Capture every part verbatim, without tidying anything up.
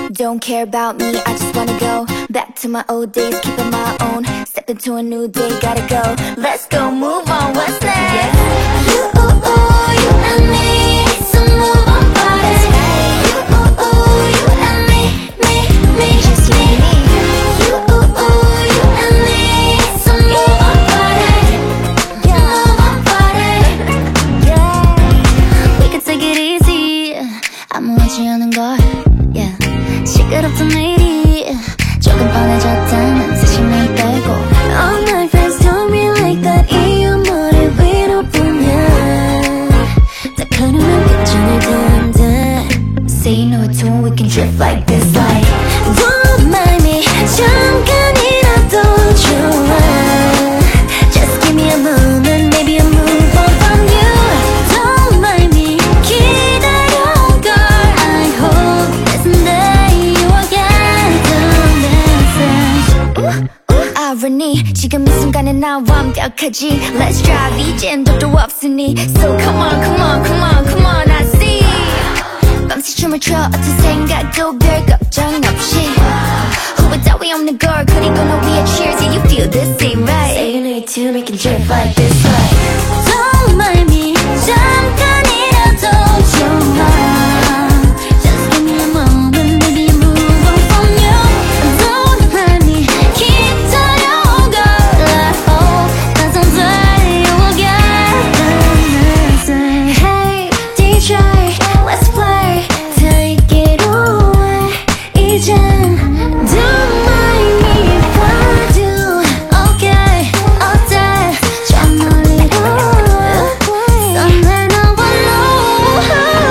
Don't care about me, I just wanna go back to my old days, keep on my own. Step into a new day, gotta go. Let's go, move on, what's next? Yeah. You, ooh, ooh, you and me, so move on, party. You, ooh, ooh, you and me, me, me, just me. You, ooh, ooh, you and me, so move on, party. Move on, party. Yeah. We can take it easy, 아무렇지 않은 걸. Yeah. 시끄럽던 일이 조금 뻔해졌다면 사실 내 빼고. All my friends told me like that. 이 머리 위로 보면 다 흐르면 끝장을 텐데. Say you know it too, we can drift like this, like don't mind me, 잠깐이라도 좋아. Just give me a moment, maybe I'll move on from you. Don't mind me, 기다려 girl. I hope there's a day you will get the message. 아르니 지금 이 순간에 나 완벽하지. Let's drive 이젠 도도 없으니. So come on, come on, come on, come on, I see. 밤새 춤을 춰 어떤 생각도 별 걱정 없이. 후회 따위 없는 걸 그리고 너 위에 cheers. Yeah, you feel the same, right? Say you need to make it drift like this, like don't mind me, 잠깐이라도 좋아. Just give me a moment, maybe I'll move on from you. Don't mind me, 기다려 girl. I hope that someday you will get the message. Hey D J, let's play, take it away. 이젠 don't mind me if I do. Okay, 어때? 저 멀리로 somewhere no one knows.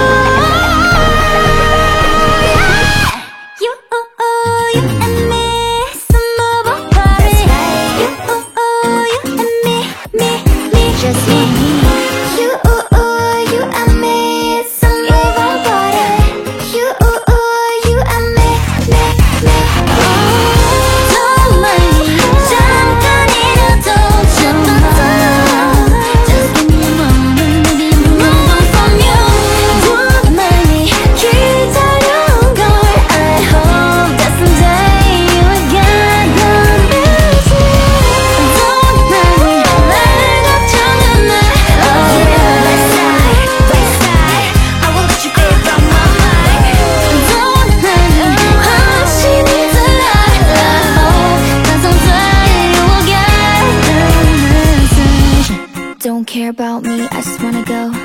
You, you and me, some move on party. You, you and me, me, me, just me. You, you and me, some move on party. You, you and me, me, me. Don't mind me, 잠깐이라도 좋아. Just give me a moment, maybe I'll move on from you. Don't mind me, 기다려 girl. I hope that someday you will get the message. Don't mind me, 날 걱정은 마. Oh yeah, left side, right side, I will let you go from my mind. Don't mind me, 확신이 들어. I hope that someday you will get the message. Don't care about me, I just wanna go